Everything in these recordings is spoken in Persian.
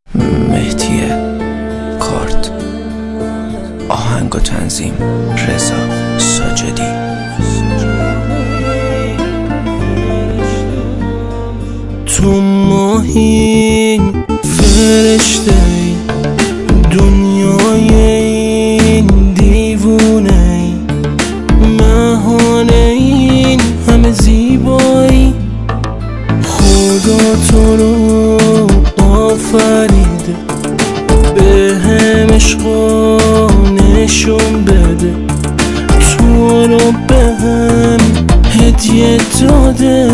مهدی کارت، آهنگ و تنظیم رضا ساجدی. تو ماهی فرشته دنیای این دیوونه، مهان این همه زیبایی. خدا تو رو آفریده، به هم عشقا نشون بده، تو رو به هم هدیه داده.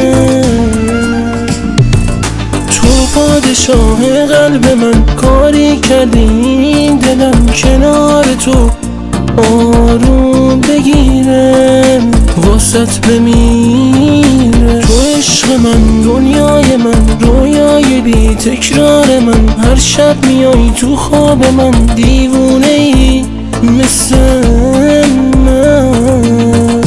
تو پادشاه قلب من، کاری کردی این دلم کنار تو آروم بگیره، واسط بمیره. تو عشق من، دنیای من، رویای بی تکرار من. هر شب میای تو خواب من، دیوونه ای مثل من.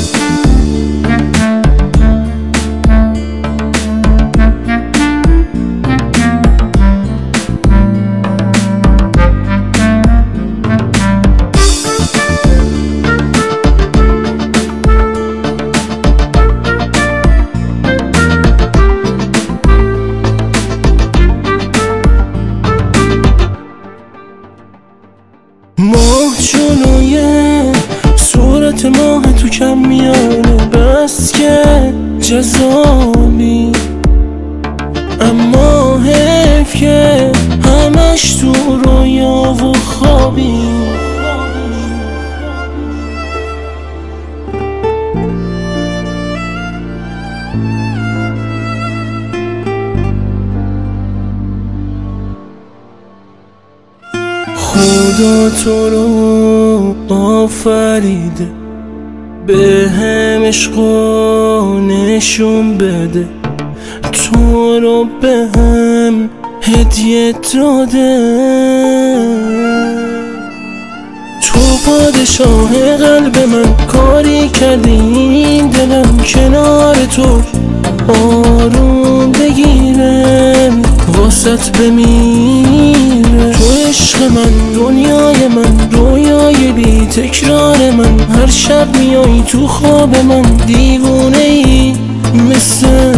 ماه جلوی صورت ماه تو کم میانه، بس که جذابی، اما حیف که همش تو رویا و خوابی. خدا تو رو آفریده، به هم عشقا نشون بده، تو رو به هم هدیه داده. تو پادشاه قلب من، کاری کردی این دلم کنار تو آروم بگیره، واسط بمیره. تو عشق من، دنیای من، رویای بی تکرار من. هر شب میای تو خواب من، دیوونه ای مثل